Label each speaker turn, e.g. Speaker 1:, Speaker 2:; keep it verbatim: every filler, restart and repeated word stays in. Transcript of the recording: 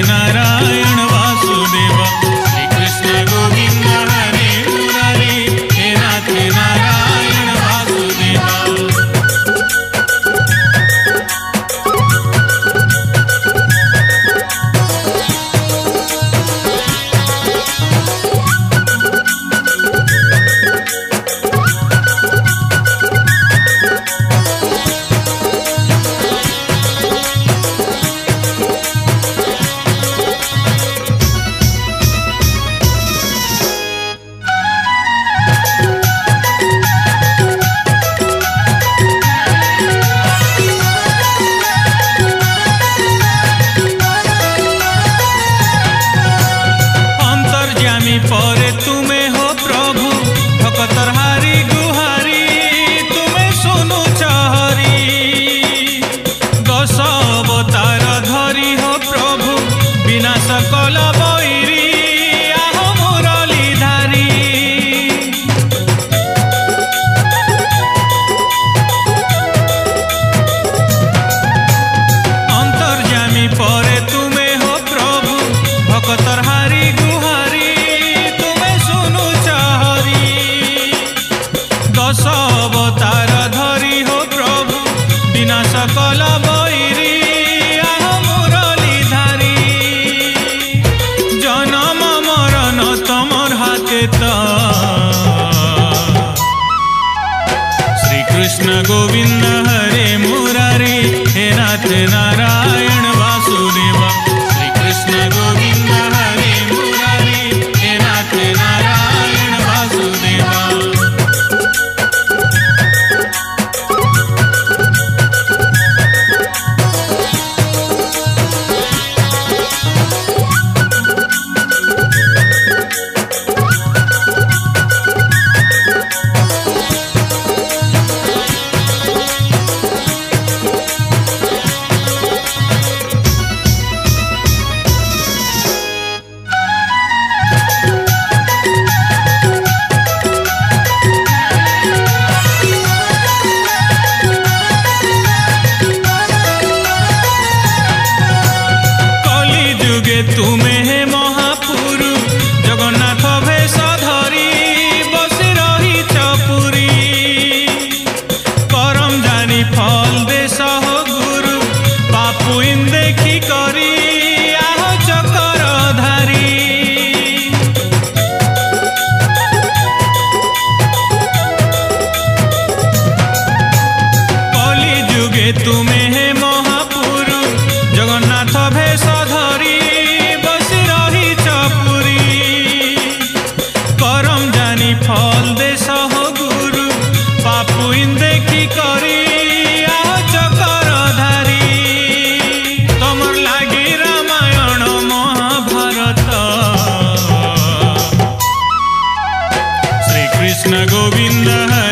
Speaker 1: नारायण वासुदेव। श्री कृष्ण गोविंद हरे मुरारी, हे नाथ नारायण वासुदेव। परे तुम्हें हो प्रभु भक्तर हारी गुहारी, तुम्हें सुनु चहरी। दश अवतार धरी हो प्रभु विनाश कल बैरी, आह मुरली धारी। अंतर्यामी परे तुम्हें हो प्रभु भक्तर हारी गुहारी, दश अवतार धरी हो प्रभु विनाश कल बैरी, आह मुरली धारी। जन्म मरण तमर हाथे त, श्री कृष्ण गोविंद हरे मुरारी, हे नाथ नारायण वासुदेव। श्री कृष्ण गोविंद हरे मुरारी, हे नाथ नारायण वासुदेव। तुम्हें हे महापुरु जगन्नाथ भेष धरी, बसी रही चपुरी। करम जानी फल देश हो गुरु, पापु इन देखी करी, आह चकर धारी। कली जुगे तुम्हें हे महापुरु जगन्नाथ भेष धरी, फल देश हो गुरु, पापु इन देखी करी, आह चकर धारी। तमर लागी रामायण महाभारत, श्री कृष्ण गोविंद हरे